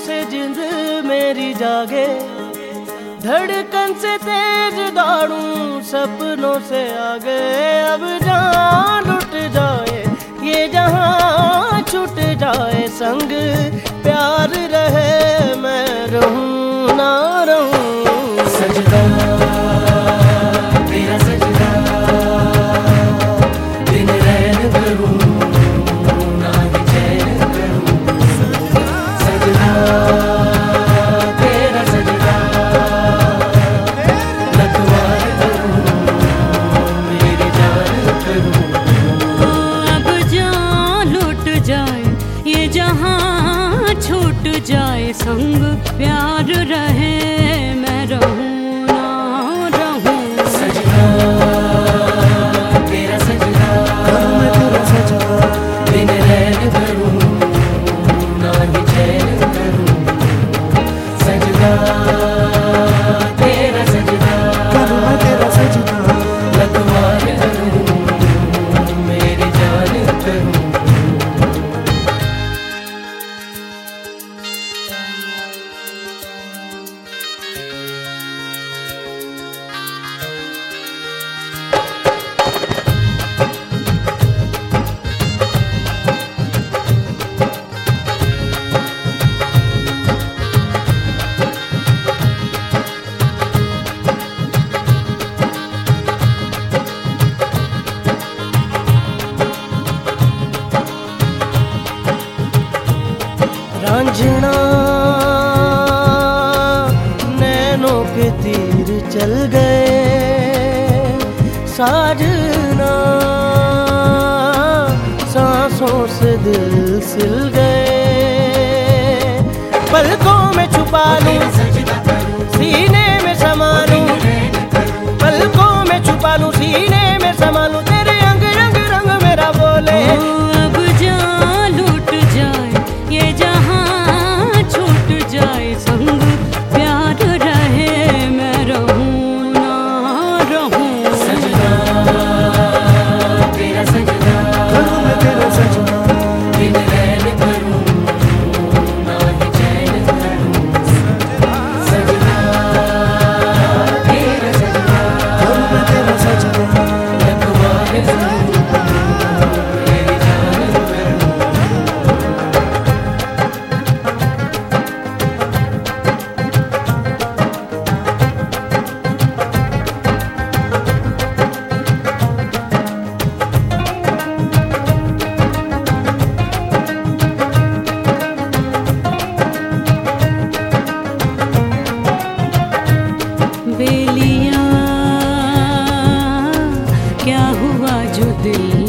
से जिंद मेरी जागे, धड़कन से तेज दौड़ूं सपनों से आगे। अब जान लुट जाए ये जहां छूट जाए, संग प्यार रहे मैं रहूं ना रहूं। सजदा तेरा सजदा, दिन रैन करूं ना ही चैन करूं। सजदा तेरा सजदा, लखवार करूं मेरी जान करूं। अब जान लुट जाए ये जहां छूट जाए, संग प्यार रहे मैं रहूं ना रहूं। सजदा तेरा सजदा, मैं तेरा सजदा, दिन रैन करूं ना ही चैन करूं। सजदा तेरा सजदा, मैं तेरा सजदा, लखवार करूं मेरी जान करूं। रांझना नैनों के तीर चल गए, साजना सांसों से दिल सिल गए। पलकों में छुपा लूं सीने में समा लूं, पलकों में छुपा लूं सीने में समा लूं, तेरे अंग रंग रंग मेरा बोले। अब जान लुट जाए ये जहां छूट जाए, संग प्यार रहे मैं रहूं ना रहूं। सजदा तेरा सजदा, मैं तेरा सजदा, दिन रैन करूं ना ही चैन करूं। सजदा तेरा सजदा, मैं तेरा सजदा, लखवार करूं मेरी जान करूं। बेलिया क्या हुआ जो दिल